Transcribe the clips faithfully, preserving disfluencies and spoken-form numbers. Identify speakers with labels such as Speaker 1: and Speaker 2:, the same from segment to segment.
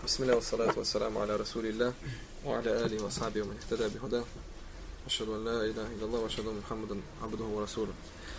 Speaker 1: Бисмилля ва салату ва саламу аля расулилля ва аля алихи ва сахбихи ва ман ихтада бихуда. Ашхаду ан ла иляха илляллах ва ашхаду Мухаммадан абдуху ва расулух.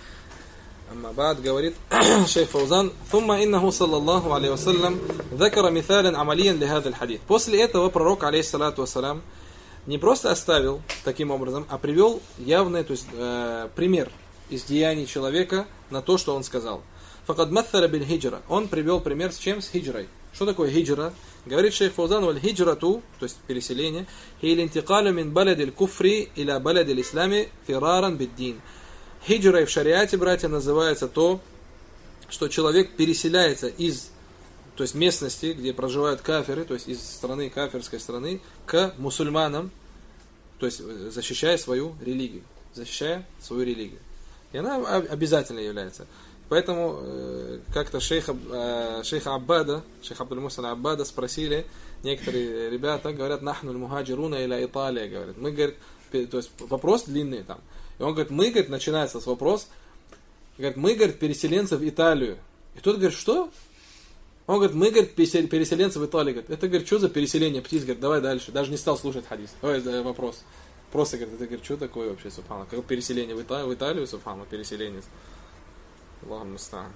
Speaker 1: Амма ба'д, говорит шейх Фаузан: «Thumma иннаху саллаллаху алейхи ва саллям закара миталян амалиян ли хаза аль-хадис». После этого пророк, алейхиссалату вассалям, не просто оставил таким образом, а привел явный, то есть, э, пример из деяний человека на то, что он сказал. Факад матталя биль хиджра. Он привел пример с чем? С хиджрой. Что такое хиджра? Говорит шейх Фаузан: «Валь хиджрату», то есть переселение, «хиль интикалю мин баладиль куфри иля баладиль ислами фираран биддин». Хиджрой в шариате, братья, называется то, что человек переселяется из, то есть местности, где проживают кафиры, то есть из страны, кафирской страны, к мусульманам, то есть защищая свою религию, защищая свою религию. И она обязательно является. Поэтому э, как-то шейха, э, шейха Аббада, шейха Абдуль-Мусаль Аббада спросили некоторые ребята, говорят: «Нахну аль-мухаджируна иля Италия», говорят. Мы, говорит, то есть вопрос длинный там. И он говорит: мы, говорит, начинается с вопроса, говорит, мы, говорит, переселенцы в Италию. И тот говорит: что? Он говорит: мы, говорит, переселенцы в Италию. Говорит, это, говорит, что за переселение птиц? Говорит, давай дальше. Даже не стал слушать хадис. Ой, да, вопрос. Просто, говорит, это, говорит, что такое вообще, субхана? Как переселение в Италию, в Италию, субхана, переселенец. Аллаху муста'ан.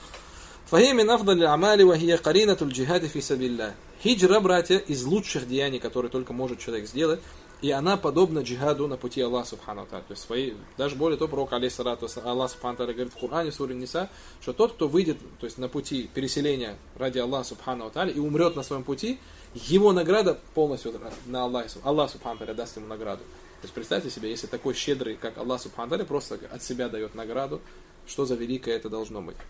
Speaker 1: Фахи мин афдаль амали ва хия каринатуль джихади фи сабилля. Хиджра, братья, из лучших деяний, которые только может человек сделать, и она подобна джихаду на пути Аллаха субхану ва тааля. То есть свои, даже более того, пророк алейхиссалату вассалям, Аллах субхану ва тааля говорит в Коране, в суре Ниса, что тот, кто выйдет, то есть на пути переселения ради Аллаха субхану ва тааля и умрет на своем пути, его награда полностью на Аллахе. Аллах субхану ва тааля даст ему награду. То есть представьте себе, если такой щедрый, как Аллах субхану ва тааля, просто от себя дает награду, что за великое это должно быть.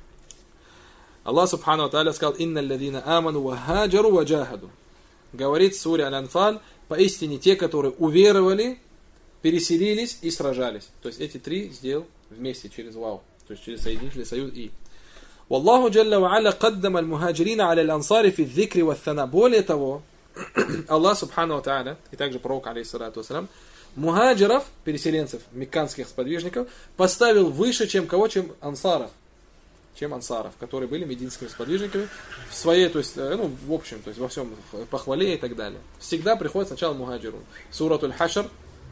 Speaker 1: Аллах субхану ва тааля сказал: «Инна алладина аману ва хаджару ва джахаду». Говорит в суре Аль-Анфаль: поистине те, которые уверовали, переселились и сражались. То есть эти три сделал вместе через вау, то есть через соединительный союз и. Валлаху джалла ва аля каддама аль-мухаджирина аля аль-ансари фи дзикри ва аттана. Более того, Аллах субхану ва тааля, и также пророк алейхиссалату вассалям, мухаджиров, переселенцев, мекканских сподвижников, поставил выше, чем кого, чем ансаров, чем ансаров, которые были мединскими сподвижниками в своей, то есть, ну, в общем, то есть во всем похвале и так далее. Всегда приходит сначала мухаджирун. Суратуль Хашр,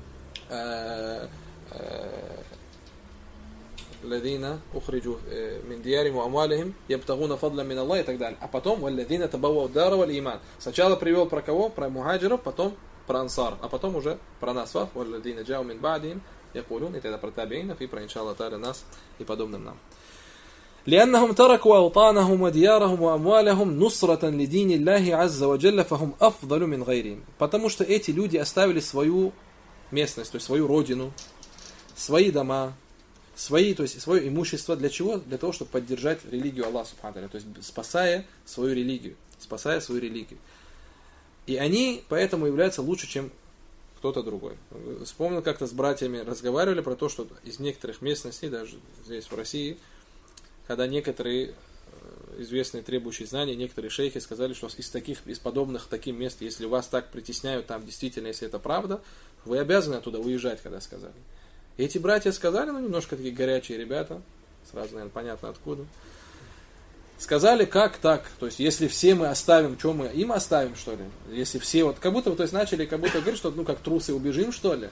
Speaker 1: الذين أخرجوا من ديارهم وأموالهم يبتغون فضلا من الله и так далее. А потом والذين تبوأوا الدار والإيمان. Сначала привел про кого? Про мухаджиров, потом про ансар, а потом уже про нас. والذين جاءوا من بعدهم يقولون, и тогда про табиинов и про иншаллах тааля нас и подобным нам. لأنهم تركوا أوطانهم وديارهم وأموالهم نصرة لدين الله عز وجل فهم أفضل من غيرهم. Потому что эти люди оставили свою местность, то есть свою родину, свои дома, свои, то есть свое имущество. Для чего? Для того, чтобы поддержать религию Аллаха субхану ва тааля, то есть спасая свою религию, спасая свою религию. И они поэтому являются лучше, чем кто-то другой. Вспомнил, как-то с братьями разговаривали про то, что из некоторых местностей, даже здесь в России, когда некоторые известные требующие знаний, некоторые шейхи сказали, что из таких, из подобных таким мест, если вас так притесняют там, действительно, если это правда, вы обязаны оттуда уезжать, когда сказали. И эти братья сказали, ну, немножко такие горячие ребята, сразу, наверное, понятно откуда, сказали, как так, то есть, если все мы оставим, что мы им оставим, что ли? Если все, вот, как будто, то есть, начали, как будто говорить, что, ну, как трусы убежим, что ли?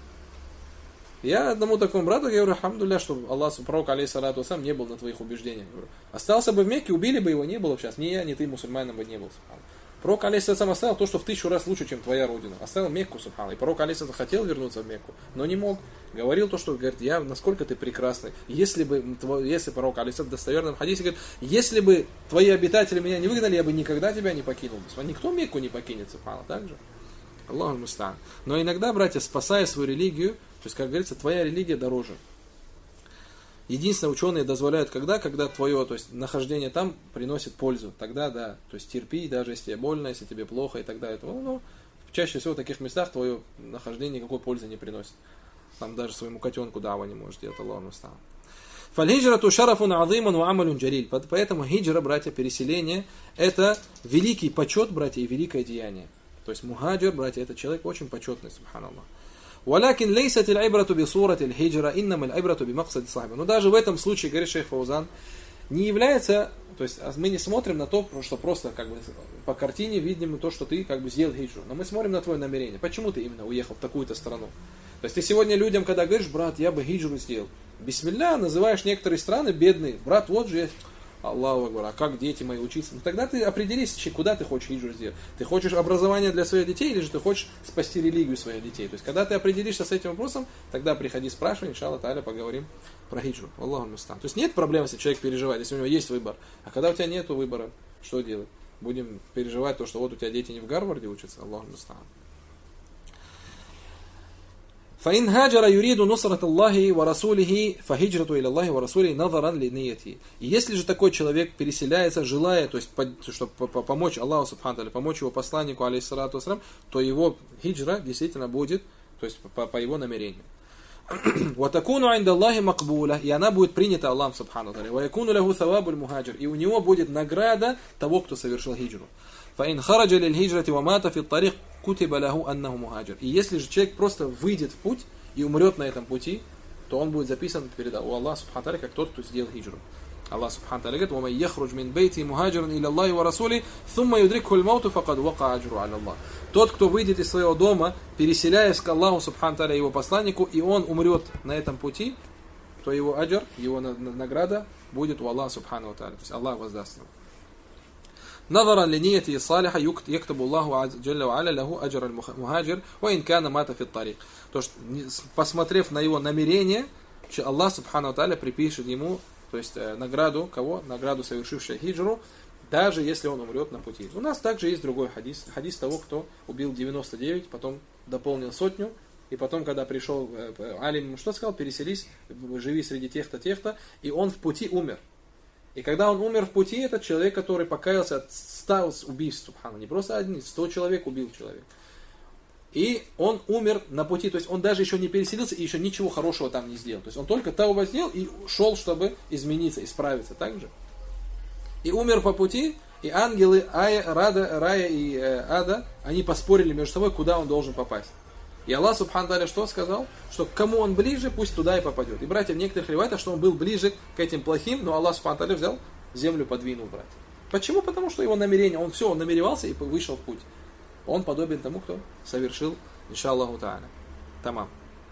Speaker 1: Я одному такому брату говорю: алхамдулилля, что Аллах, пророк алейхиссалату вассалям, не был на твоих убеждениях. Говорю, остался бы в Мекке, убили бы его, не было бы сейчас. Ни я, ни ты, мусульманином бы не был. Пророк алейхиссалату оставил то, что в тысячу раз лучше, чем твоя родина. Оставил Мекку, субхана. И пророк алейхиссалату хотел вернуться в Мекку, но не мог. Говорил то, что, говорит, я, насколько ты прекрасный. Если бы, если пророк алейхиссалату в достоверном хадисе говорит: если бы твои обитатели меня не выгнали, я бы никогда тебя не покинул. Никто Мекку не покинет, субхана, так же? Аллаху муста'ан. Но иногда, братья, спасая свою религию, то есть, как говорится, твоя религия дороже. Единственное, ученые дозволяют, когда, когда твое, то есть, нахождение там приносит пользу. Тогда, да, то есть, терпи, даже если тебе больно, если тебе плохо и так далее. Ну, ну, чаще всего в таких местах твое нахождение никакой пользы не приносит. Там даже своему котенку дава не может делать. Аллаху муста'ан. Фаль-хиджрату шарафун азимун ва амалун джалиль. Поэтому хиджра, братья, переселение, это великий почет, братья, и великое деяние. То есть, мухаджир, братья, это человек очень почетный, субханаллах. ولكن ليست العبرة بصورة الهجرة إنما العبرة بمقصد صاحبه. Но даже в этом случае, говорит шейх Фаузан, не является, то есть мы не смотрим на то, что просто как бы по картине видим то, что ты как бы сделал хиджру, но мы смотрим на твое намерение. Почему ты именно уехал в такую-то страну? То есть ты сегодня людям, когда говоришь, брат, я бы хиджру сделал, бисмилля, называешь некоторые страны бедные, брат, вот же, Аллаху Акбар, а как дети мои учиться? Ну тогда ты определись, куда ты хочешь хиджру сделать. Ты хочешь образование для своих детей, или же ты хочешь спасти религию своих детей? То есть когда ты определишься с этим вопросом, тогда приходи, спрашивай, иншаллах тааля, поговорим про хиджру. Аллаху мустан. То есть нет проблем, если человек переживает, если у него есть выбор. А когда у тебя нет выбора, что делать? Будем переживать то, что вот у тебя дети не в Гарварде учатся. Аллаху мустан. فإن هاجر يريد نصرة الله ورسوله فهجرته إلى الله ورسوله نظرا لنيته. И если же такой человек переселяется, желая, то есть, чтобы помочь Аллаху Субхану Тааля, помочь его посланнику, алейхиссалату вассалям, то его хиджра действительно будет, то есть по, по его намерению. وَتَكُونُ عِنْدَ اللَّهِ مَقْبُولَةً. И она будет принята Аллахом Субхану Тааля. وَيَكُونُ لَهُ ثَوَابُ الْمُهَاجِرِ. И у него будет награда того, кто совершил хиджру. فَإِنْ خَرَجَ لِلْهِجْرَةِ وَمَاتَ فِي الطَّرِيقِ كُتِبَ لَهُ أَنَّهُ مُهَاجِرٌ. И если же человек просто выйдет в путь и умрет на этом пути, то он будет записан перед Аллахом Субхану Тааля как тот, кто сделал хиджру. Аллах Субхану Тааля говорит: وَمَنْ يَخْرُجْ مِنْ بَيْتِهِ مُهَاجِرًا إِلَى اللَّهِ وَرَسُولِهِ ثُمَّ يُدْرِكْهُ الْمَوْتُ فَقَدْ وَقَعَ أَجْرُهُ عَلَى اللَّهِ. Тот, кто выйдет из своего дома, переселяясь к Аллаху Субхану Тааля и его посланнику, и он умрет на этом пути, то его аджр, его награда будет у Аллаха Субхану Тааля. То есть Аллах воздаст ему. نظرا لنيته الصالحة يكتب الله جل وعلا له أجر المهاجر وإن كان مات في الطريق. То есть, посмотрев на его намерение, Аллах Субхану Тааля припишет ему, то есть награду кого? Награду совершившего хиджру, даже если он умрет на пути. У нас также есть другой хадис, хадис того, кто убил девяносто девять, потом дополнил сотню, и потом, когда пришел алим, что сказал? Переселись, живи среди тех-то, тех-то, и он в пути умер. И когда он умер в пути, этот человек, который покаялся от ста убийств, субхана, не просто один, сто человек убил человек. И он умер на пути, то есть он даже еще не переселился и еще ничего хорошего там не сделал. То есть он только тауба сделал и шел, чтобы измениться, исправиться. Так же. И умер по пути, и ангелы Ая, Рада, Рая и э, Ада, они поспорили между собой, куда он должен попасть. И Аллах Субхану Тааля что сказал? Что к кому он ближе, пусть туда и попадет. И, братья, в некоторых риваятах, что он был ближе к этим плохим, но Аллах Субхану Тааля взял, землю подвинул, братья. Почему? Потому что его намерение, он все, он намеревался и вышел в путь. Он подобен тому, кто совершил, иншаллаху та'аля. Тамам.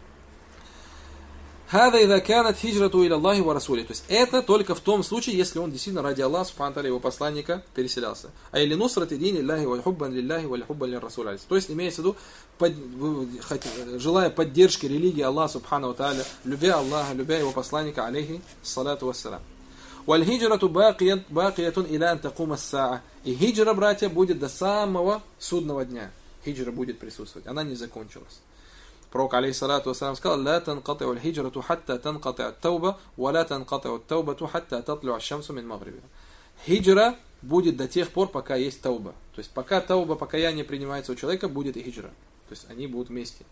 Speaker 1: هذا إذا كانت هجرته إلى الله ورسوله. То есть это только в том случае, если он действительно ради Аллаха Субхану Тааля, его посланника, переселялся. А или нусрати дини Аллахи ва хуббан лиллахи ва хуббан лир-расули. То есть имеется в виду, под, желая поддержки религии Аллаха Субхану Тааля, любя Аллаха, любя его посланника, алейхи салату вассалам. Валь-хиджрату бакиятун иля ан такума ас-саа. И хиджра, братья, будет до самого судного дня. Хиджра будет присутствовать. Она не закончилась. Пророк, алейхиссалату вассалам, сказал: «Ла танқати'у аль-хиджрату хатта танқати'у ат-тауба, ва ла танқати'у ат-таубату хатта татлу'у аш-шамсу мин магрибиха». Хиджра будет до тех пор, пока есть тауба. То есть пока тауба, покаяние принимается у человека, будет и хиджра. То есть они будут вместе.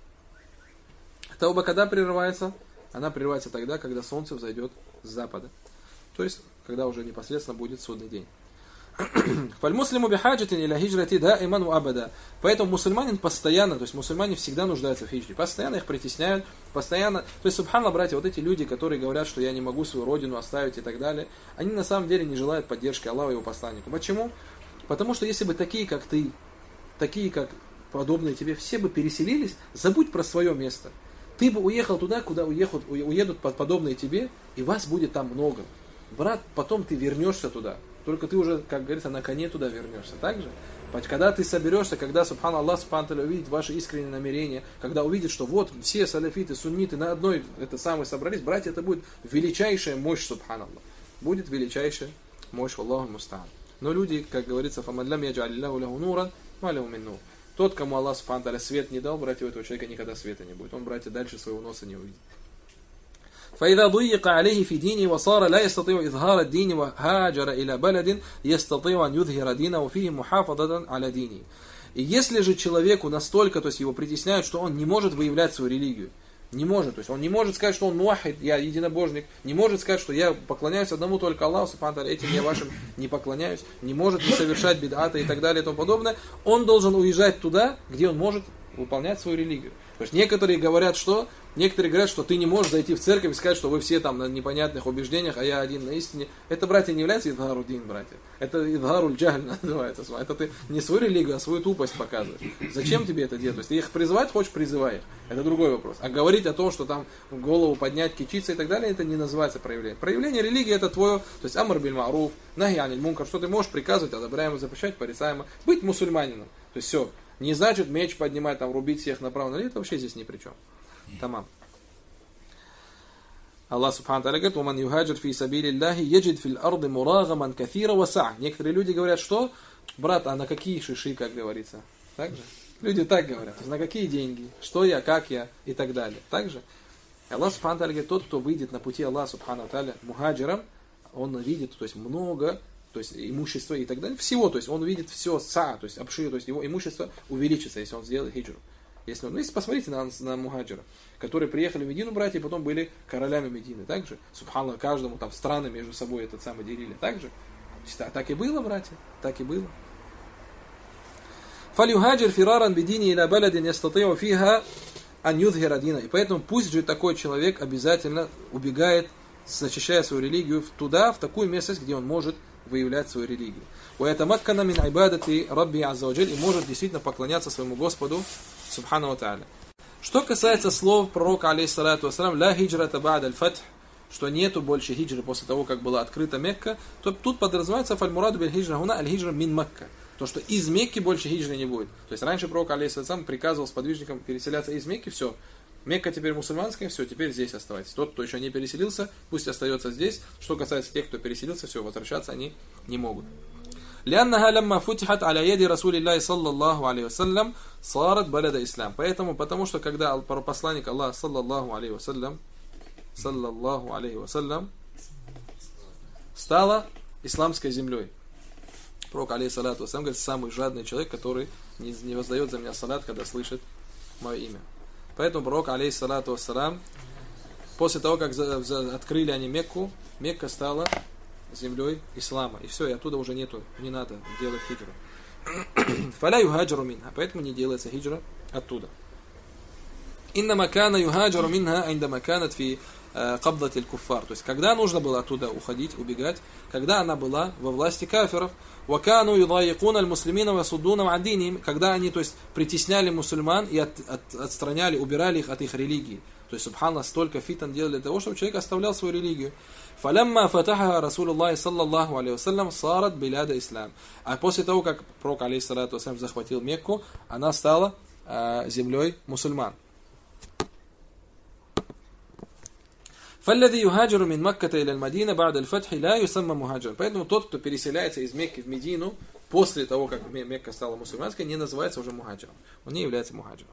Speaker 1: Тауба когда прерывается? Она прерывается тогда, когда солнце взойдет с запада. То есть, когда уже непосредственно будет судный день. Фаль-муслиму бихаджатин иля хиджрати даиман ва абада. Поэтому мусульманин постоянно, то есть мусульмане всегда нуждаются в хиджре. Постоянно их притесняют, постоянно. То есть, субханаллах, братья, вот эти люди, которые говорят, что я не могу свою родину оставить и так далее, они на самом деле не желают поддержки Аллаха и его посланника. Почему? Потому что если бы такие, как ты, такие, как подобные тебе, все бы переселились, забудь про свое место. Ты бы уехал туда, куда уехал, уедут подобные тебе, и вас будет там много. Брат, потом ты вернешься туда. Только ты уже, как говорится, на коне туда вернешься. Так же? Когда ты соберешься, когда, субхан Аллах, субхан Тааля, увидит ваши искренние намерения, когда увидит, что вот все салафиты, сунниты на одной это самое собрались, братья, это будет величайшая мощь, субхан Аллах. Будет величайшая мощь, Аллаху муста'ан. Но люди, как говорится, фаман лам яджалиллаху лаху нуран, ма лаху мин нур. Тот, кому Аллах, субхан Тааля, свет не дал, братья, у этого человека никогда света не будет. Он, братья, дальше своего носа не увидит. فإذا ضيق عليه في دينه وصار لا يستطيع إظهار الدين وهاجر إلى بلد يستطيع أن يظهر دينه فيه محافظة على دينه. И если же человеку настолько, то есть его притесняют, что он не может выявлять свою религию, не может, то есть он не может сказать, что он муахид, я единобожник, не может сказать, что я поклоняюсь одному только Аллаху, субхану тааля, этим я вашим не поклоняюсь, не может не совершать бид'ата и так далее и тому подобное, он должен уезжать туда, где он может выполнять свою религию. То есть некоторые говорят, что некоторые говорят, что ты не можешь зайти в церковь и сказать, что вы все там на непонятных убеждениях, а я один на истине. Это, братья, не является идхару-дин, братья. Это идхару-джагль называется. Это ты не свою религию, а свою тупость показываешь. Зачем тебе это делать? То есть ты их призывать хочешь, призывай их. Это другой вопрос. А говорить о том, что там голову поднять, кичиться и так далее, это не называется проявление. Проявление религии это твое, то есть амр биль ма'руф, нахи аниль мункар, что ты можешь приказывать, одобряемо, запрещать, порицаемо, быть мусульманином. То есть все. Не значит меч поднимать, там, рубить всех направо-налево, это вообще здесь ни при чем. Тамам. Аллах Субхану Тааля говорит: «Уман юхаджир фи сабилиллахи яджид фил арды мурагаман кафира ва саа». Некоторые люди говорят, что, брат, а на какие шиши, как говорится? Так же? Люди так говорят. То есть на какие деньги? Что я, как я и так далее. Так же? Аллах Субхану Тааля говорит: тот, кто выйдет на пути Аллаха Субхану Тааля мухаджиром, он видит, то есть много, то есть имущество и так далее, всего, то есть он видит все са, то есть обширно, то есть его имущество увеличится, если он сделает хиджру. Если, он, ну, если посмотрите на, на мухаджиров, которые приехали в Медину, братья, и потом были королями Медины. Также, субханаллах, каждому там страны между собой этот самый делили. Также. Так, так и было, братья, так и было. فَلْيُهَاجِرْ فِرَارًا بِدِينِهِ إِلَى بَلَدٍ يَسْتَطِيعُ فِيهَا أَنْ يُظْهِرَ دِينَهُ. И поэтому пусть же такой человек обязательно убегает, защищая свою религию, туда, в такую местность, где он может выявлять свою религию. وَيَتَمَكَّنَ مِنْ عِبَادَةِ رَبِّهِ عَزَّ وَجَلَّ. И может действительно поклоняться своему Господу, Субхану ва Тааля. Что касается слов пророка, алейхиссалату вассалям, «Ла хиджрата ба'да аль-фатх», что нету больше хиджры после того, как была открыта Мекка, то тут подразумевается «фаль-мураду биль-хиджра хуна аль-хиджра мин Макка». То, что из Мекки больше хиджры не будет. То есть раньше пророк, алейхиссалату вассалям, приказывал сподвижникам переселяться из Мекки, все. Мекка теперь мусульманская, все, теперь здесь оставайтесь. Тот, кто еще не переселился, пусть остается здесь. Что касается тех, кто переселился, все, возвращаться они не могут. لأنها لما فتحت على يد رسول الله صلى الله عليه وسلم صارت بلد إسلام. Поэтому, потому что когда посланник Аллаха саллаллаху алейхи вассалям, саллаллаху алейхи вассалям, стала исламской землей. Пророк, алейхиссалату вассалям, говорит, самый жадный человек, который не, не воздает за меня салат, когда слышит мое имя. Поэтому пророк, алейхиссалату вассалям, после того, как за, за, открыли они Мекку, Мекка стала землей ислама. И все, и оттуда уже нету, не надо делать хиджру. Фаля юхаджру минха. Поэтому не делается хиджра оттуда. Иннама кана юхаджру минха индама канат фи кабдати аль-куффар. То есть, когда нужно было оттуда уходить, убегать, когда она была во власти кафиров. Вакану юдаикуна аль-муслимина васуддуна ан динихим. Когда они, то есть, притесняли мусульман и от, от, отстраняли, убирали их от их религии. То есть, субханаллах, столько фитан делали для того, чтобы человек оставлял свою религию. فَلَمَّا فَتَحَهَا رَسُولُ اللَّهِ صَلَّى اللَّهُ عَلَيْهِ وَسَلَّمَ صَارَتْ بِلَادَ إِسْلَامٍ. А после того, как пророк, алейхиссалату вассалям, захватил Мекку, она стала э, землей мусульман. فَالَّذِي يُهَاجِرُ مِنْ مَكَّةَ إِلَى الْمَدِينَةِ بَعْدَ الْفَتْحِ لَا يُسَمَّى مُهَاجِرًا. Поэтому тот, кто переселяется из Мекки в Медину, после того, как Мекка стала мусульманской, не называется уже мухаджиром. Он не является мухаджиром.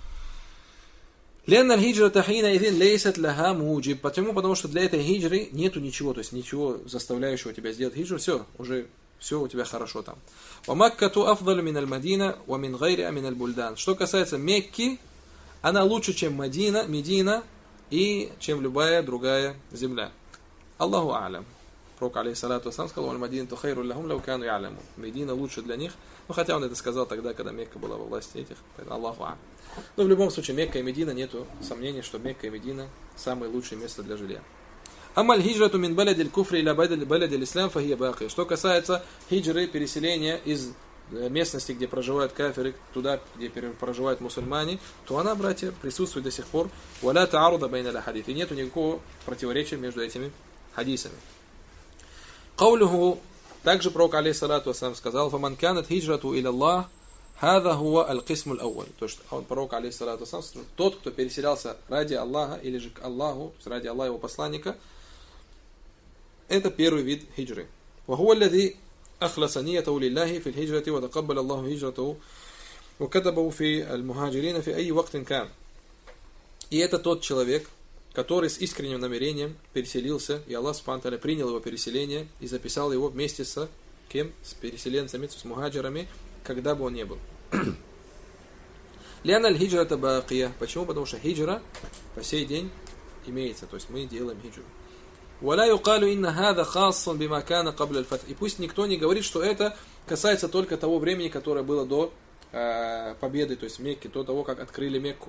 Speaker 1: Ленна хиджра тахина идин лейсат лаха муджиб. Почему? Потому что для этой хиджры нету ничего, то есть ничего заставляющего тебя сделать хиджру. Все, уже все у тебя хорошо там. Ва Маккату афдалу мин аль-Мадина ва мин гайри мин аль-Бульдан. Что касается Мекки, она лучше, чем Мадина, Медина и чем любая другая земля. Аллаху а'лям. Пророк, алейхиссалату вассалям, сказал: «Аль-Мадина тухайру лахум лау кану я'ламун». Медина лучше для них. Ну, хотя он это сказал тогда, когда Мекка была во власти этих. Аллаху а'лям. Но в любом случае, Мекка и Медина, нету сомнений, что Мекка и Медина самое лучшее место для жилья. Амаль хиджрату мин баладиль куфри иля баладиль ислам фахия баки. Что касается хиджры, переселения из местности, где проживают кафиры, туда, где проживают мусульмане, то она, братья, присутствует до сих пор. Валя тааруда байна ля хадис. И нету никакого противоречия между этими хадисами. Каулюху, также пророк, алейхиссалату вассалям, сказал: «Фаман канат хиджрату иля Аллах, хаза хуа аль-кисму аль-ауаль». То есть он, пророк, алейхиссалату вассалям, тот, кто переселялся ради Аллаха или же к Аллаху, ради Аллаха его посланника, это первый вид хиджры. وهو الذي أخلص نيته لله في الهجرة وتقبل الله هجرته وكتبه في المهاجرين في أي وقت كان. И это тот человек, который с искренним намерением переселился, и Аллах Субхану ва Тааля принял его переселение и записал его вместе с кем? С переселенцами, с мухаджирами, когда бы он ни был. Лиана аль-хиджрата баакия. Почему? Потому что хиджра по сей день имеется, то есть мы делаем хиджру. ولا يقال إن هذا خاص بما كان قبل الفتح. И пусть никто не говорит, что это касается только того времени, которое было до э, победы, то есть в Мекке, до того, как открыли Мекку.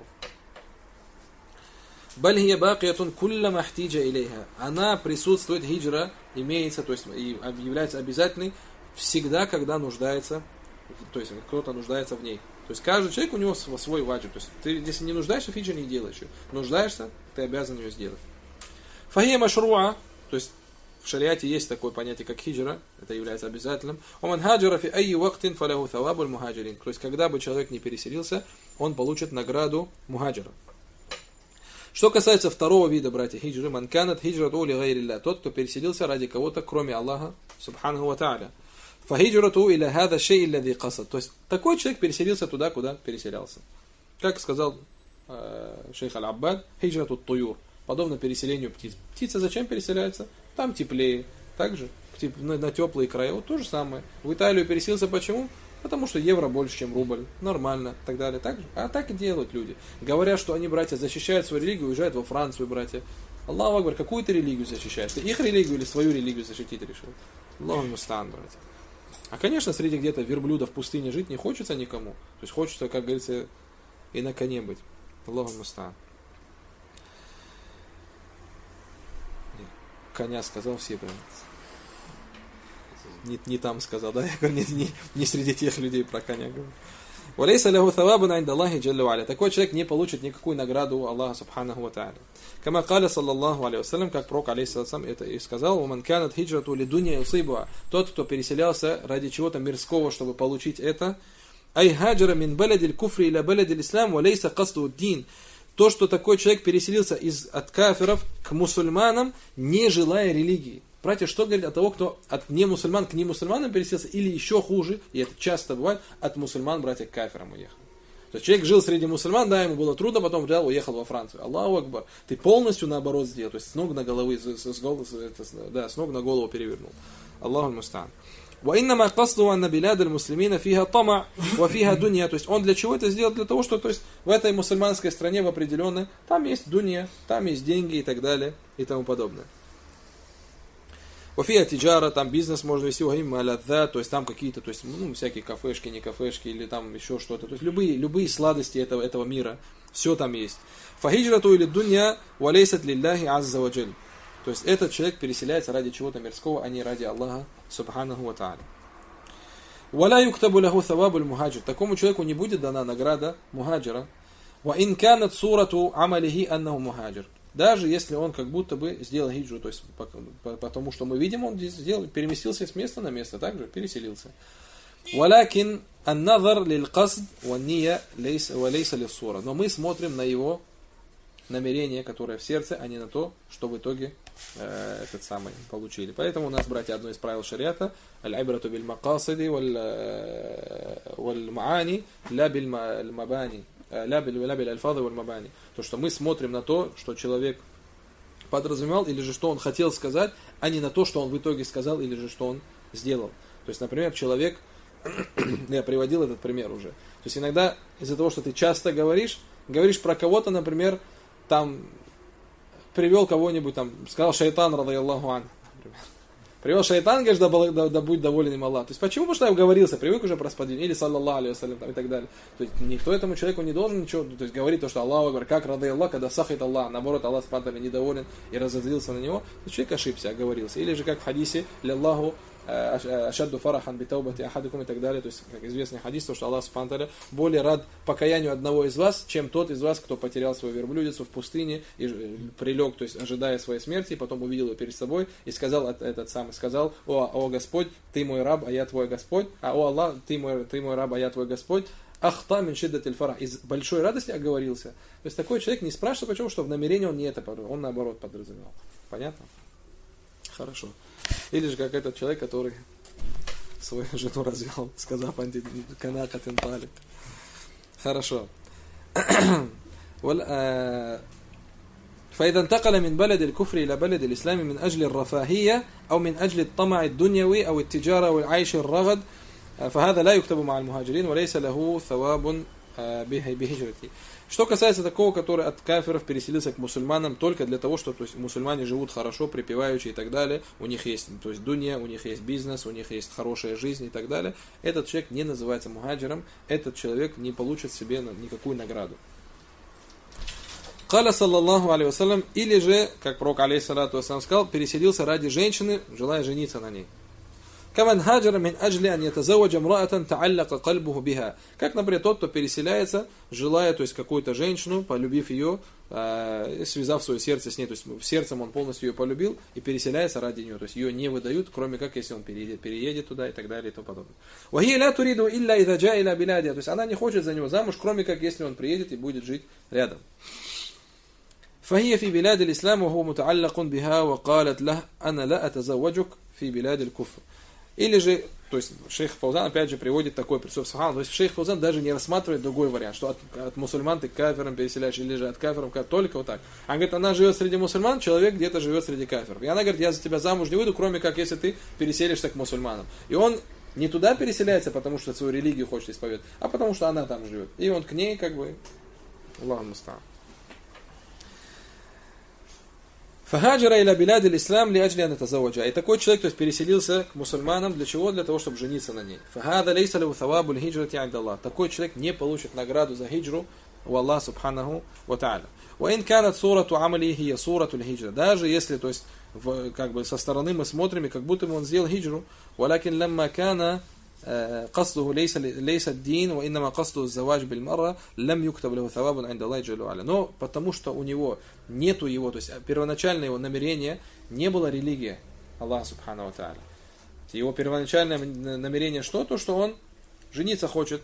Speaker 1: Бальхия бакиятун кулла махтиджа илейха. Она присутствует, хиджра имеется, то есть и является обязательной всегда, когда нуждается, то есть кто-то нуждается в ней. То есть каждый человек, у него свой ваджиб. То есть ты, если не нуждаешься, хиджра не делаешь. Нуждаешься, ты обязан ее сделать. Фахия машруа, то есть в шариате есть такое понятие, как хиджра, это является обязательным. Оман хаджара фи айи вактин фалаху тавабуль мухаджирин. То есть когда бы человек не переселился, он получит награду мухаджира. Что касается второго вида, братья, хиджры, манканат хиджрату ли гайрилля, тот, кто переселился ради кого-то, кроме Аллаха, субханаху ва та'аля. Фахиджрату иля хада шей иллади касад. То есть такой человек переселился туда, куда переселялся. Как сказал э, шейх Аль-Аббад, хиджрату туюр, подобно переселению птиц. Птица зачем переселяется? Там теплее. Также на, на теплые края. Вот то же самое. В Италию переселился почему? Потому что евро больше, чем рубль. Нормально. Так далее. Так же. А так и делают люди. Говорят, что они, братья, защищают свою религию, уезжают во Францию, братья. Аллаху акбар, какую ты религию защищаешь? Ты их религию или свою религию защитить решил? Аллаху мустаан, братья. А, конечно, среди где-то верблюдов в пустыне жить не хочется никому. То есть хочется, как говорится, и на коне быть. Аллаху мустаан. Коня сказал, все прям. Не, не там сказал, да? Я говорю, не, не, не среди тех людей про коня говорю. Валейса лаху тавабун инда Аллахи джалла ва аля. Такой человек не получит никакую награду у Аллаха субханаху ва та'аля. Кама каля саллаллаху алейхи вассалям, как пророк алейхиссалям это и сказал, «Уман канат хиджрату ли дунья юсибуа». Тот, кто переселялся ради чего-то мирского, чтобы получить это. Ай хаджара мин баладиль куфри иля баладиль ислам, валейса касту дин. То, что такой человек переселился из, от кафиров к мусульманам, не желая религии. Братья, что говорит от того, кто от немусульман к немусульманам переселился, или еще хуже, и это часто бывает, от мусульман, братья, к кафирам уехал. То есть человек жил среди мусульман, да, ему было трудно, потом взял, уехал во Францию. Аллаху акбар. Ты полностью наоборот сделал, то есть с ног на головы, с, с, с, да, с ног на голову перевернул. Аллаху мустаан. وَإِنَّمَا قَصْدُهُ أَنَّ بِلَادَ الْمُسْلِمِينَ فِيهَا طَمَعٌ وَفِيهَا دُنْيَا. То есть он для чего это сделал? Для того, что то есть, в этой мусульманской стране в определенной, там есть дунья, там есть деньги и так далее и тому подобное. وَفِيهَا тиджара, там бизнес можно вести, то есть там какие-то, то есть, ну, всякие кафешки, не кафешки, или там еще что-то. То есть любые, любые сладости этого, этого мира, все там есть. فَهِجْرَةُ إِلَى الدُّنْيَا وَلَيْسَتْ لِلَّهِ عَزَّ وَجَلٍ. То есть этот человек переселяется ради чего-то мирского, а не ради Аллаха субханаху ва та'аля. وَلَا يُكْتَبُ لَهُ ثَوَابُ الْمُهَاجِرِ. Такому человеку не будет дана награда мухаджира. وَإِنْ كَانَتْ صُورَةُ عَمَلِهِ أَنَّهُ مُهَاجِرٌ. Даже если он как будто бы сделал хиджру, то есть потому что мы видим, он сделал, переместился с места на место, также переселился. وَلَكِنْ النَّظَرْ لِلْقَصْدِ وَالنِّيَّةِ وَلَيْسَ لِلصُّورَةِ. Но мы смотрим на его намерение, которое в сердце, а не на то, что в итоге э, этот самый получили. Поэтому у нас, братья, одно из правил шариата: аль-айбрату биль-макасиди валь-маани ля биль-мабани, ля биль-альфады валь-мабани. То, что мы смотрим на то, что человек подразумевал, или же что он хотел сказать, а не на то, что он в итоге сказал, или же что он сделал. То есть, например, человек, я приводил этот пример уже. То есть иногда из-за того, что ты часто говоришь, говоришь про кого-то, например, там привел кого-нибудь, там, сказал шайтан, радайаллаху ан, например. Привел шайтан, говоришь, да, да, да будь доволен им Аллах. То есть почему? Потому что я уговорился, привык уже про спадение, или саллаллаху алейхи вассалям, и так далее. То есть никто этому человеку не должен ничего, то есть говорить то, что Аллаху акбар, как радайаллах, когда сахит Аллах, наоборот, Аллах спадали недоволен и разозлился на него, то человек ошибся, оговорился. Или же как в хадисе, ляллаху ашадду фарахан битаубати ахадукум и так далее, то есть как известный хадис, то, что Аллах субхану ва тааля более рад покаянию одного из вас, чем тот из вас, кто потерял свою верблюдицу в пустыне и прилег, то есть ожидая своей смерти, и потом увидел ее перед собой и сказал этот самый, сказал: о, о Господь, ты мой раб, а я твой Господь, а о Аллах, ты мой, ты мой раб, а я твой Господь. Ахта мин шиддатиль фарах, из большой радости оговорился. То есть такой человек не спрашивает, почему, что в намерении он не это подразумевал, он наоборот подразумевал. Понятно? Хорошо. Или же как этот человек, который свою жену развел, сказав антиканака тенталик. Хорошо. فإذا انتقل من بلد الكفر إلى بلد الإسلام من أجل الرفاهية أو من أجل الطمع الدنيوي أو التجارة والعيش الرغد فهذا لا يكتب مع المهاجرين وليس له ثواب бихиджрати. Что касается такого, который от кафиров переселился к мусульманам только для того, что то есть, мусульмане живут хорошо, припеваючи и так далее, у них есть то есть, дунья, у них есть бизнес, у них есть хорошая жизнь и так далее, этот человек не называется мухаджиром, этот человек не получит себе никакую награду. Каля саллаллаху алейхи вассалям, или же, как пророк алейхиссалату вассалям сказал, переселился ради женщины, желая жениться на ней. Каман хаджара мин аджли ан ятазаваджа мраатан тааллака кальбуху биха. Как, например, тот, кто переселяется, желая, то есть, какую-то женщину, полюбив ее, э, связав свое сердце с ней, то есть, сердцем он полностью ее полюбил и переселяется ради нее, то есть, ее не выдают, кроме как, если он переедет, переедет туда и так далее и тому подобное. Вахия ля туриду илля иза джа иля биладия. То есть, она не хочет за него замуж, кроме как, если он приедет и будет жить рядом. فهي في بلاد الإسلام وهو متعلق بها وقالت له أنا لا أتزوجك في بلاد الكفر. Или же, то есть шейх Фаузан опять же приводит такой присутствие субхана, то есть шейх Фаузан даже не рассматривает другой вариант, что от, от мусульман ты к кафирам переселяешь, или же от кафирам только вот так. Она говорит, она живет среди мусульман, человек где-то живет среди кафиров. И она говорит, я за тебя замуж не выйду, кроме как если ты переселишься к мусульманам. И он не туда переселяется, потому что свою религию хочет исповедовать, а потому что она там живет. И он к ней как бы, Аллаху муста'ан. Фахаджара иля билад аль-ислам ли аджли ан ятазаваджа. И такой человек, то есть переселился к мусульманам, для чего? Для того, чтобы жениться на ней. Фахада лейса лаху thawabul хиджрати инда Аллах. Такой человек не получит награду за хиджру у Аллаха субханаху ва та'аля. Ва ин канат сурату амали хия суратуль хиджра. Даже если, то есть, в, как бы со стороны мы смотрим, и как будто бы он сделал хиджру, валакин ламма кана قصده ليس ليس الدين وإنما قصده الزواج بالمرة لم يكتب له ثواب عند الله جل وعلا. Но потому что у него нету его, то есть первоначальное его намерение не было религия Аллаха субхану ва тааля. Его первоначальное намерение что? То, что он жениться хочет,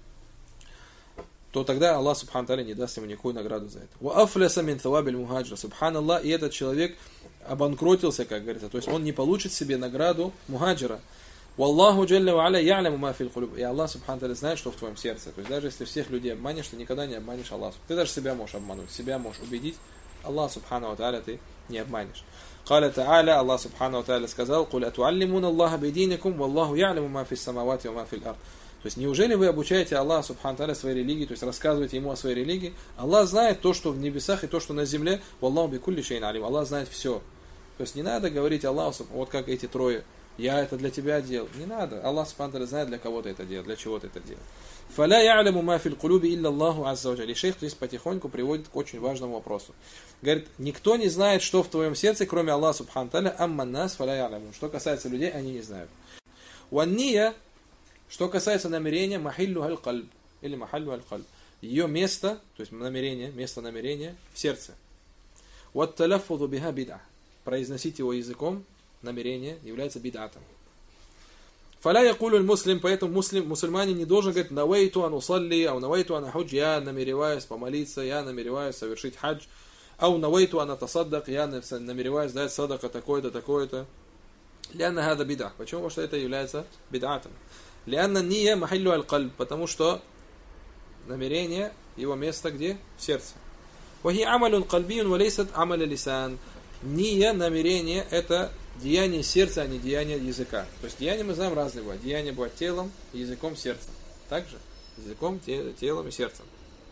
Speaker 1: то тогда Аллах субхану ва тааля не даст ему никакую награду за это. وأفلس من ثواب المهاجر. Субхан Аллах, и этот человек обанкротился, как говорится, то есть он не получит себе награду мухаджира. Валлаху джалля ва аля я'ляму ма фил кулуб. И Аллах субхану тааля знает, что в твоем сердце. То есть даже если всех людей обманешь, ты никогда не обманешь Аллаха. Ты даже себя можешь обмануть, себя можешь убедить. Аллах субхану тааля ты не обманешь. Каля тааля, Аллах субхану тааля сказал: "Куль атуаллимуна Аллаха бидиникум, валлаху я'ляму ма фис самавати ва ма фил ард". То есть неужели вы обучаете Аллаха субхану тааля своей религии, то есть рассказываете ему о своей религии? Аллах знает то, что в небесах и то, что на земле. Валлаху бикулли шейин алим. Аллах знает все. То есть не надо говорить Аллаху, вот как эти трое: я это для тебя делал. Не надо. Аллах субхану тааля знает, для кого ты это делал, для чего ты это делал. Фаля я'ляму ма фил кулуби илля Аллаху азза ва джалля. И шейх здесь потихоньку приводит к очень важному вопросу. Говорит, никто не знает, что в твоем сердце, кроме Аллаха субхану тааля, амман нас фаля я'ляму. Что касается людей, они не знают. Ванния, что касается намерения, махиллу аль кальб, или махаллу аль кальб. Ее место, то есть намерение, место намерения в сердце. Вот таляффузу биха бид'а. Произносить его языком, намерение является бид'атом. Фаля якулю муслим, поэтому муслим, мусульманин не должен говорить: навайту ан усалли, ау навайту ан худж, я намереваюсь помолиться, я намереваюсь совершить хадж, ау навайту ан атасаддак, я намереваюсь дать садака такое-то, такое-то. Лянна хада бид'а. Почему? Потому что это является бид'атом. Лянна ния махиллу аль кальб, потому что намерение, его место где? В сердце. Вахи амалун кальбиюн валейсат амаля лисан. Ния, намерение, это деяние сердца, а не деяние языка. То есть деяние мы знаем разные бывают. Деяние бывает телом, языком, сердцем. Также языком, те, телом и сердцем.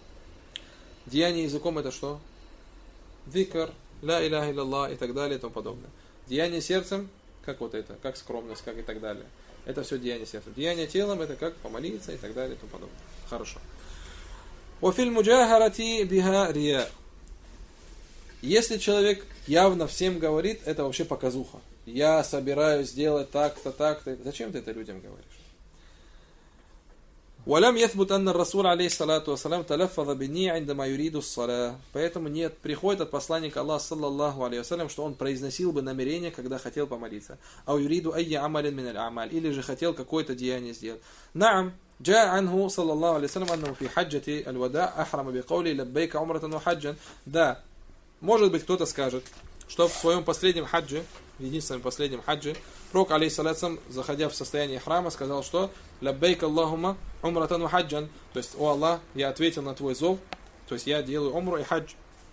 Speaker 1: Деяние языком это что? Викр, ля иляха илляллах и так далее и тому подобное. Деяние сердцем, как вот это, как скромность, как и так далее. Это все деяние сердцем. Деяние телом это как помолиться и так далее и тому подобное. Хорошо. Вафиль муджахарати биха рия. Если человек явно всем говорит, это вообще показуха. Я собираюсь сделать так-то, так-то. Зачем ты это людям говоришь? وَلَمْ يَثْبُتْ أَنَّ الرَّسُولَ عَلَيْهِ الصَّلَاةُ وَسَلَامُ تَلَفَّظَ بِالنِّيَّةِ عِنْدَمَا يُرِيدُ الصَّلَاةَ. Поэтому нет, приходит от посланника Аллаха саллаллаху алейхи вассалям, что он произносил бы намерение, когда хотел помолиться. «Ау юриду айя амалин мин аль-амаль». Или же хотел какое-то деяние сделать. «Наам». جاء عنه صلى الله عليه وسلم أنه في حجة الوداع أحرم بقوله لبيك عمرة وحجا. Да, может быть, кто-то скажет, что в своем последнем хаджи, в единственном последнем хаджи, пророк, алейхиссалям, заходя в состояние храма, сказал, что «Лаббейк Аллахума умратан ва хаджан». То есть, «О Аллах, я ответил на твой зов», то есть, я делаю умру и хадж.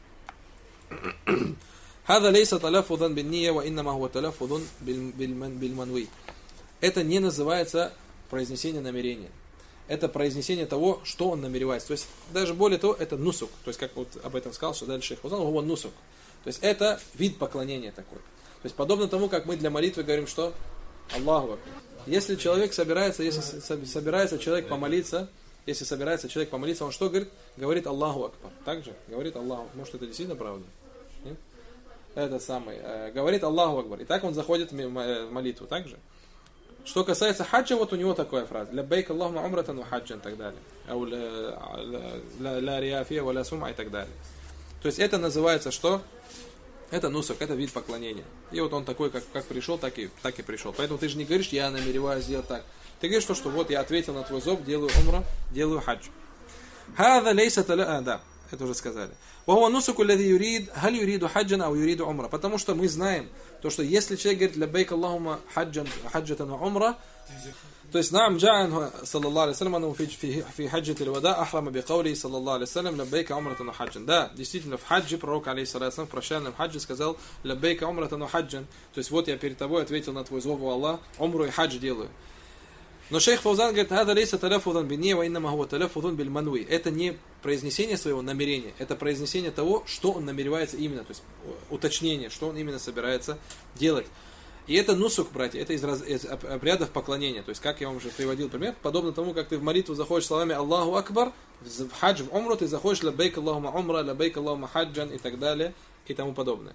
Speaker 1: «Хада лейса таляффузан бин-ния, ва иннама хуа таляффузун биль-манви». Это не называется произнесение намерения. это произнесение того, что он намеревается. То есть, даже более того, это нусук. То есть, как вот об этом сказал, что дальше шейх Фаузан, его нусук. То есть, это вид поклонения такой. То есть, подобно тому, как мы для молитвы говорим, что Аллаху Акбар. Если человек собирается, если собирается человек помолиться, если собирается человек помолиться, он что говорит? Говорит Аллаху Акбар. Также говорит Аллаху. Может, это действительно правда? Нет? Этот самый. Э, говорит Аллаху Акбар. И так он заходит в молитву. Также. Что касается хаджа, вот у него такая фраза. Лаббайк Аллахума умратан ва хаджан и так далее. Ау ла риафия ва ла сум'a и так далее. То есть это называется что? Это нусук, это вид поклонения. И вот он такой, как, как пришел, так и, так и пришел. Поэтому ты же не говоришь, я намереваюсь сделать так. Ты говоришь, что, что вот я ответил на твой зов, делаю умра, делаю хадж. Хада лейса таля... А, да, это уже сказали. Вахуа нусуку лади юрид, халь юриду хаджан, ау юриду умра. Потому что мы знаем, то, что если человек говорит, лаббайк Аллахума хаджан, хаджатан ва умра, то есть, нам джа'ан, саллаллаху алейхи ва саллям, фи хаджат аль-вада, ахрама би каули, саллаллаху алейхи ва саллям, лаббайка умратан ва хаджан. Да, действительно, в хаджи пророк, алейхи ва саллям, в прощальном хаджи сказал, лаббайка умратан ва хаджан. То есть, вот я перед тобой ответил на твой зов, Аллах, умру и хадж делаю. Но шейх Фаузан говорит, «Хада лейса таляффузан бинния, ва иннама хуа таляффузун биль мануи». Это не произнесение своего намерения, это произнесение того, что он намеревается именно, то есть уточнение, что он именно собирается делать. И это нусук, братья, это из, раз, из обрядов поклонения. То есть, как я вам уже приводил пример, подобно тому, как ты в молитву заходишь словами Аллаху Акбар, в хадж, в умру ты заходишь лаббайк Аллахума умра, лаббайк Аллахума хаджан и так далее, и тому подобное.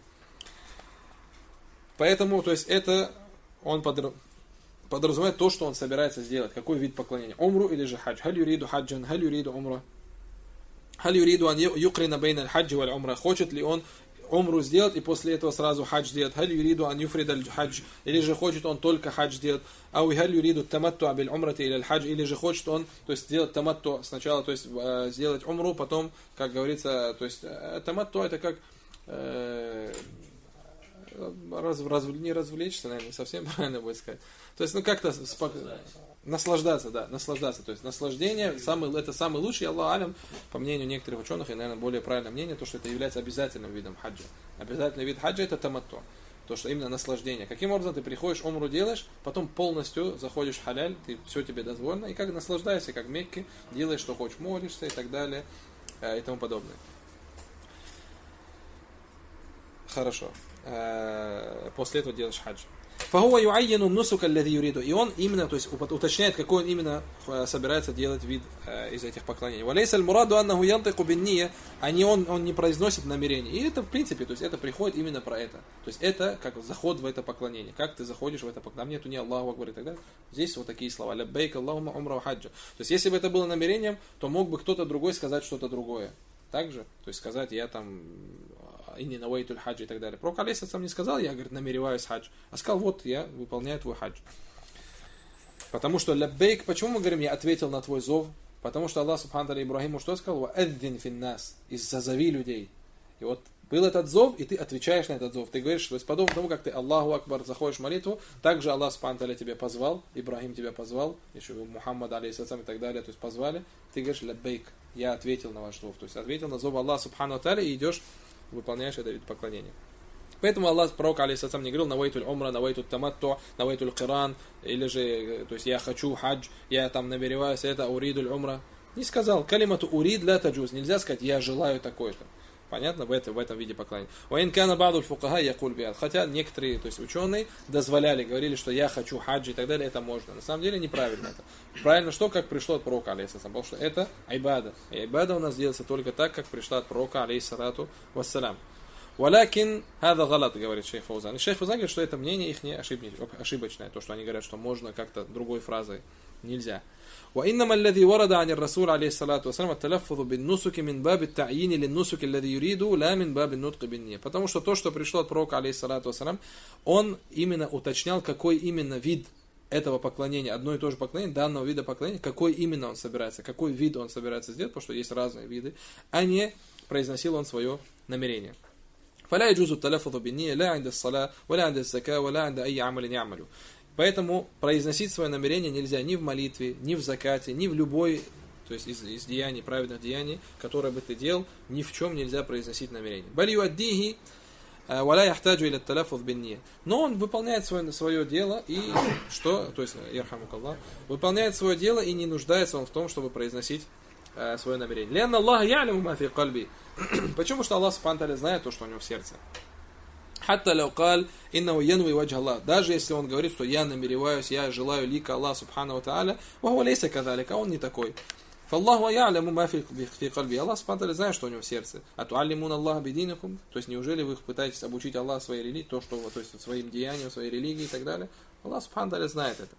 Speaker 1: Поэтому, то есть, это он подразумевает, подразумевает то, что он собирается сделать, какой вид поклонения. Умру или же хадж. Халь юриду хаджан, халь юриду умра. Халь юриду ан юкрина бейна аль-хаджи валь умра. Хочет ли он умру сделать и после этого сразу хадж сделать. Халь юриду ан юфрида аль-хадж. Или же хочет он только хадж сделать. Ау халь юриду таматту биль умрати или аль-хадж. Или же хочет он, то есть, сделать таматту сначала, то есть, сделать умру, потом, как говорится, то есть, таматту это как... Э, Раз, раз, не развлечься, наверное, совсем правильно будет сказать. То есть, ну как-то спок... наслаждаться, да, наслаждаться. То есть, наслаждение, самый, это самый лучший, Аллах алям, по мнению некоторых ученых, и, наверное, более правильное мнение, то, что это является обязательным видом хаджа. Обязательный вид хаджа это таматту. То, что именно наслаждение. Каким образом ты приходишь, умру делаешь, потом полностью заходишь в халяль, ты, все тебе дозволено, и как наслаждаешься, как в Мекке, делаешь, что хочешь, молишься и так далее, и тому подобное. Хорошо. После этого делаешь хадж. Фахуа юайяну нусука аллади юриду. И он именно, то есть уточняет, какой он именно собирается делать вид из этих поклонений. Валейса аль-мураду аннаху янтику бин-ния, а не он, он не произносит намерение. И это в принципе, то есть это приходит именно про это. То есть это как заход в это поклонение. Как ты заходишь в это поклонение. Там нету ни Аллаху Акбар и так далее. Здесь вот такие слова. Лаббайк Аллахума умра ва хаджа. То есть если бы это было намерением, то мог бы кто-то другой сказать что-то другое. Также, то есть сказать, я там инни навайтуль хадж и так далее. Пророк алейхи сам не сказал, я, говорит, намереваюсь хадж, а сказал, вот я выполняю твой хадж. Потому что лаббейк, почему мы говорим, я ответил на твой зов? Потому что Аллах субхану та'аля Ибрахиму что сказал? Ва'аддин финнас, и зазови людей. И вот был этот зов, и ты отвечаешь на этот зов. Ты говоришь, то есть подобно тому, как ты Аллаху Акбар заходишь в молитву, также Аллах субхану та'аля тебя позвал, Ибрахим тебя позвал, еще Мухаммад алейхи сам и так далее, то есть позвали, ты говоришь лаббейк, я ответил на ваш зов. То есть ответил на зов Аллаха субхану та'аля и идешь, выполняешь это вид поклонения. Поэтому Аллах, пророк алейхи сам не говорил навайтуль умра, навайтуль таматту, навайтуль киран, или же, то есть я хочу хадж, я там намереваюсь это, уридуль умра. Не сказал, калимату урид ля таджуз, нельзя сказать, я желаю такое-то. Понятно? В этом, в этом виде поклонения. Хотя некоторые, то есть ученые, дозволяли, говорили, что я хочу хадж и так далее, это можно. На самом деле неправильно это. Правильно что, как пришло от пророка, алейхиссалам, потому что это айбада. И айбада у нас делается только так, как пришла от пророка, алейхиссалату вассалям. Валякин хада галат, говорит шейх Фаузан. И шейх Фаузан говорит, что это мнение их не ошибочное, то, что они говорят, что можно как-то другой фразой. Нельзя. وإنما الذي ورد عن الرسول عليه الصلاة والسلام التلفظ بالنسك من باب التعيين للنسك الذي يريد لا من باب النطق بالنية. Потому что то, что пришло от пророка алейхиссалату вассалям, он именно уточнял, какой именно вид этого поклонения, одно и то же поклонение, данного вида поклонения, какой именно он собирается, какой вид он собирается сделать, потому что есть разные виды, а не произносил он свое намерение. فلا يجوز التلفظ بالنية لا عند الصلاة ولا عند الزكاة ولا عند أي عمل يعمله. Поэтому произносить свое намерение нельзя ни в молитве, ни в закате, ни в любой, то есть из, из деяний, праведных деяний, которые бы ты делал, ни в чем нельзя произносить намерение. Балью аддихи ولا يحتاج إلى التلفظ بالنية. Но он выполняет свое, свое дело и что, то есть, ярхамук Аллах, выполняет свое дело и не нуждается он в том, чтобы произносить э, свое намерение. لأن الله يعلم ما في قلبي. Почему? Что Аллах субхану ва тааля знает то, что у него в сердце. حتى لو قال إنه ينوي وجه الله. Даже если он говорит, что я намереваюсь, я желаю лика Аллаха субхану ва тааля, وهو ليس كذلك, а он не такой. فالله يعلم ما في في قلبي. Аллах субхану ва тааля знает, что у него в сердце. أتعلمون الله بدينكم. То есть неужели вы пытаетесь обучить Аллаха своей религии, то что, то есть своим деяниям, своей религии и так далее. Аллах субхану ва тааля знает это.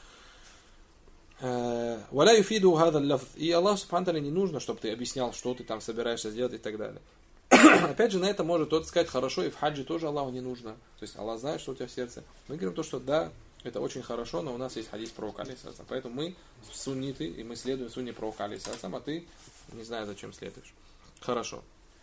Speaker 1: ولا يفيد هذا اللفظ. И Аллаху субхану ва тааля не нужно, чтобы ты объяснял, что ты там собираешься сделать и так далее. Опять же, на это может кто-то сказать, хорошо, и в хаджи тоже Аллаху не нужно. То есть Аллах знает, что у тебя в сердце. Мы говорим то, что да, это очень хорошо, но у нас есть хадис пророка алейхиссалям. Поэтому мы сунниты, и мы следуем сунне пророка алейхиссалям, а ты не знаю, зачем следуешь. Хорошо.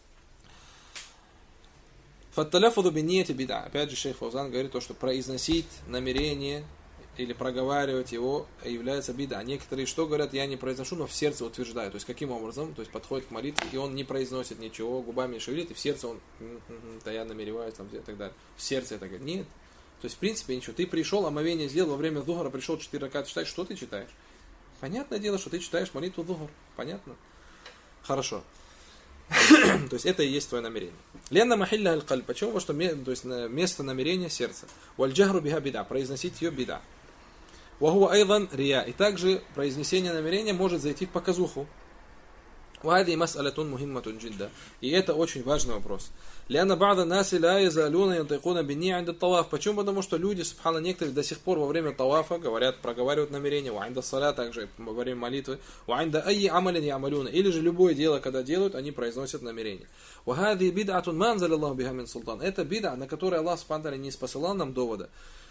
Speaker 1: Фатталяфуду биннияти бида. Опять же, шейх Фаузан говорит то, что произносить намерение или проговаривать его является бида. Некоторые что говорят, я не произношу, но в сердце утверждаю. То есть каким образом? То есть подходит к молитве, и он не произносит ничего, губами шевелит, и в сердце он, да я намереваюсь, там, и так далее. В сердце это говорит. Нет. То есть в принципе ничего. Ты пришел, омовение сделал во время зухара, пришел четыре раката читать, что ты читаешь? Понятное дело, что ты читаешь молитву зухар. Понятно? Хорошо. То есть это и есть твое намерение. Ленна махилля аль-каль. Почему? Потому что то есть, место намерения сердце. Валь-джахру биха бида. Произносить ее бида. Вахуа айдан рия. И также произнесение намерения может зайти в показуху. Вади мас'алатун мухимматун джидда. И это очень важный вопрос. Ляна бада наси ла язалуна янтайкуна бинни инда таваф. Почему? Потому что люди, субхана, некоторые до сих пор во время тавафа говорят, проговаривают намерение. Ва инда саля, также во время молитвы. Ва инда айи амалин ямалюна. Или же любое дело, когда делают, они произносят намерение. Вади бид'атун манзал Аллаху биха мин султан. Это бид'a, на которой Аллах субхана не спосылал нам довода.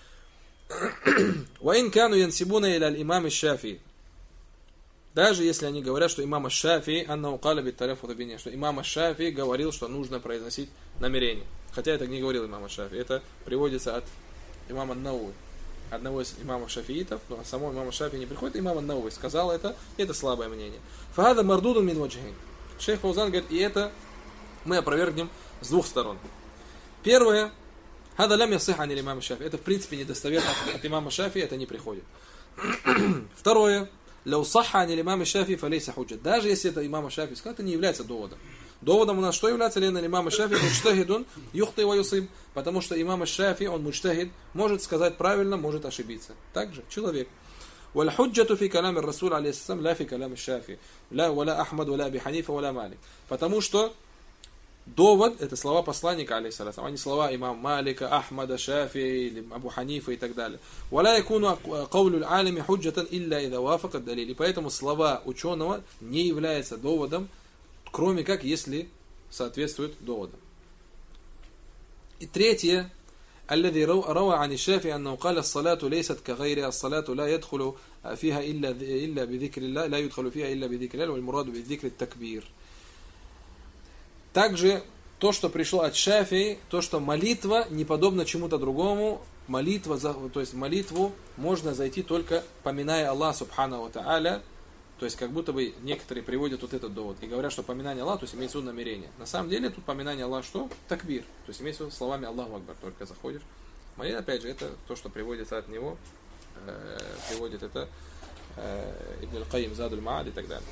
Speaker 1: Ва ин кану янсибуна иля аль-имам аш-Шафии. Даже если они говорят, что имам аш-Шафии, анна укаля бит-таляффуз бинния, что имам аш-Шафии говорил, что нужно произносить намерение. Хотя это не говорил имам аш-Шафии, это приводится от имама ан-Навави, одного из имамов шафиитов, но само имам аш-Шафии не приходит, имам ан-Навави сказал это, и это слабое мнение. Фахада мардудун мин ваджхайн. Шейх Фаузан говорит, и это мы опровергнем с двух сторон. Первое, хада лям ясих ан имам аш-Шафии. Это в принципе недостоверно от имама Шафии, это не приходит. Второе, لو صح عن الإمام الشافعي فليس حجة. Даже если это имам Шафии сказал, это не является доводом. Доводом у нас что является? Лена имам Шафии муджтахидун юхти ва юсиб. Потому что имам Шафии, он муджтахид, может сказать правильно, может ошибиться. Также человек. والحجة في كلام الرسول عليه السلام لا في كلام الشافعي لا ولا أحمد ولا أبي حنيفة ولا مالك. Потому что довод это слова посланника, алейхиссалям, а не слова имама Малика, Ахмада, Шафии, Абу Ханифа и так далее. ولا يكون قول العالم حجة إلا إذا وافق الدليل. И поэтому слова ученого не являются доводом, кроме как если соответствует доводам. И третье, الذي روى عن الشافعي أنه قال الصلاة ليست كغيرها الصلاة لا يدخل فيها إلا إلا بذكر الله لا يدخل فيها إلا بذكر الله والمراد بالذكر التكبير. Также то, что пришло от Шафии, то, что молитва не подобна чему-то другому, молитва, то есть в молитву можно зайти только поминая Аллаха субхану ва тааля, то есть как будто бы некоторые приводят вот этот довод и говорят, что поминание Аллаха, то есть имеется в виду намерение. На самом деле тут поминание Аллаха что? Такбир, то есть имеется в виду словами Аллаху Акбар, только заходишь. Молитва, опять же, это то, что приводится от него, э, приводит это э, Ибн аль-Кайим, Задуль Маад и так далее.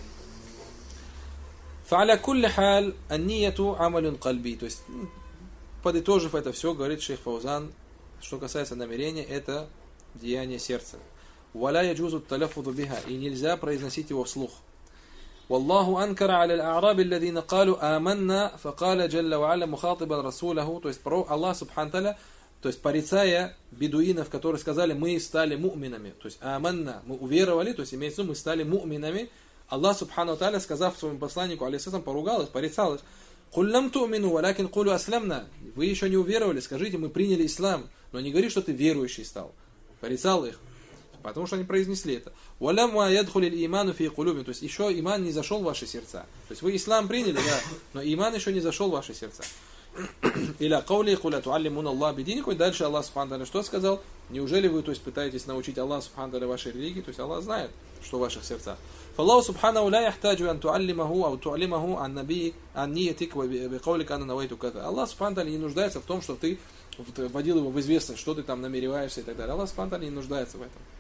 Speaker 1: فعلى كل حال النية عمل قلبي. То есть, подытожив это все, говорит шейх Фаузан, что касается намерения, это деяние сердца. ولا يجوز التلفظ بها. И нельзя произносить его вслух. والله أنكر على الأعراب الذين قالوا آمنا فقال جل وعلا مخاطبا رسوله. То есть, Аллах субхану тааля, то есть, порицая бедуинов, которые сказали, мы стали му'минами. То есть, аманна, мы уверовали, то есть, имеется в виду, мы стали му'минами. Аллах субхану тааля, сказав своему посланнику, алейхиссалям, поругал их, порицал их. «Куль лам ту'мину, валякин кулю аслямна». Вы еще не уверовали, скажите, мы приняли ислам. Но не говори, что ты верующий стал. Порицал их. Потому что они произнесли это. «Валямма ядхулил иману фи кулюбим». То есть еще иман не зашел в ваши сердца. То есть вы ислам приняли, да, но иман еще не зашел в ваши сердца. Иля каули куля туаллимун Аллах бидинику. И дальше Аллах субхану тааля что сказал? Неужели вы, то есть, пытаетесь научить Аллах субхану тааля вашей религии? То есть Аллах знает, что в ваших сердцах. Фаллаху субхану ля яхтаджу ан туаллимаху ау туаллимаху ан наби ан ниятик бикаулика ана навайту ката. Аллах субхану тааля не нуждается в том, что ты вводил его в известность, что ты там намереваешься и так далее. Аллах субхану тааля не нуждается в этом.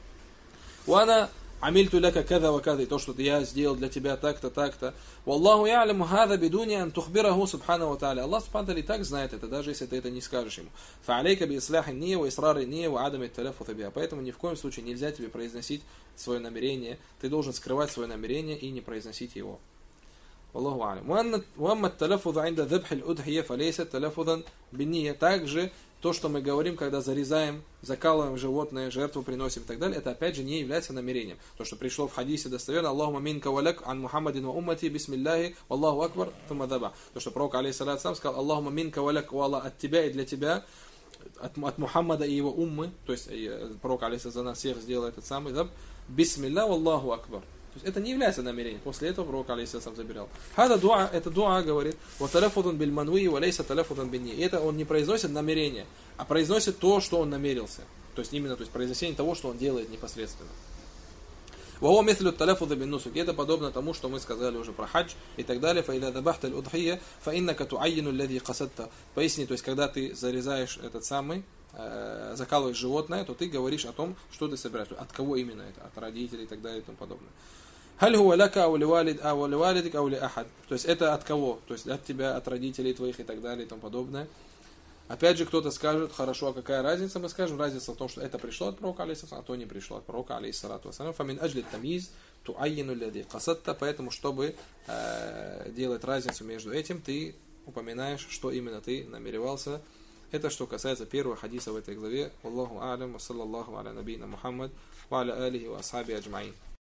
Speaker 1: Уана амильту ляка када ва када, и то, что я сделал для тебя так-то, так-то. Валлаху я'ляму хада бидуни ан тухбираху субхану ва тааля. Аллах субхану тааля и так знает это, даже если ты это не скажешь ему. Фа'алейка би исляхи ния ва исрары ния ва адами таляффуза биха. Поэтому ни в коем случае нельзя тебе произносить свое намерение. Ты должен скрывать свое намерение и не произносить его. Аллаху а'лям. Уамма таляффуза инда дабхи аль-удхия фалейса таляффузан бинния. Также то, что мы говорим, когда зарезаем, закалываем животное, жертву приносим и так далее, это опять же не является намерением. То, что пришло в хадисе достоверно, Аллахума минка валяк ан Мухаммадин ва уммати бисмилляхи, Аллаху акбар, тума даба. То, что пророк, алейхиссалату вассалям, сказал, Аллахума минка валяк, о Аллах, от тебя и для тебя, от, от Мухаммада и его уммы, то есть пророк, алейхиссалату за нас всех сделал этот самый даб, бисмилля, Аллаху акбар. То есть это не является намерением. После этого пророк, алейхиссалам, забирал. Хада дуа, это дуа, говорит, ва таляффузун биль мануи ва лейса таляффузун бин ния. Это он не произносит намерение, а произносит то, что он намерился. То есть именно, то есть произнесение того, что он делает непосредственно. Ва хуа мислю таляффуза бин нусук. Это подобно тому, что мы сказали уже про хадж и так далее. Фа иля дабахта аль-удхия, фа иннака туаййину аллади касадта. Поясни, то есть когда ты зарезаешь этот самый, э, закалываешь животное, то ты говоришь о том, что ты собираешь. От кого именно это? От родителей и так далее и тому подобное. Халь хуа лака ау ливалид ау ливалидик ау ли ахад. То есть это от кого? То есть от тебя, от родителей твоих и так далее и тому подобное. Опять же, кто-то скажет, хорошо, а какая разница? Мы скажем, разница в том, что это пришло от пророка, алейхиссалам, а то не пришло от пророка, алейхиссалату вассалям. Фамин аджли тамиз туаййину лади касатта. Поэтому, чтобы э, делать разницу между этим, ты упоминаешь, что именно ты намеревался. Это что касается первого хадиса в этой главе. Аллаху а'лям, ва саллаллаху аля набийна Мухаммад, ва аля алихи ва асхаби аджмаин.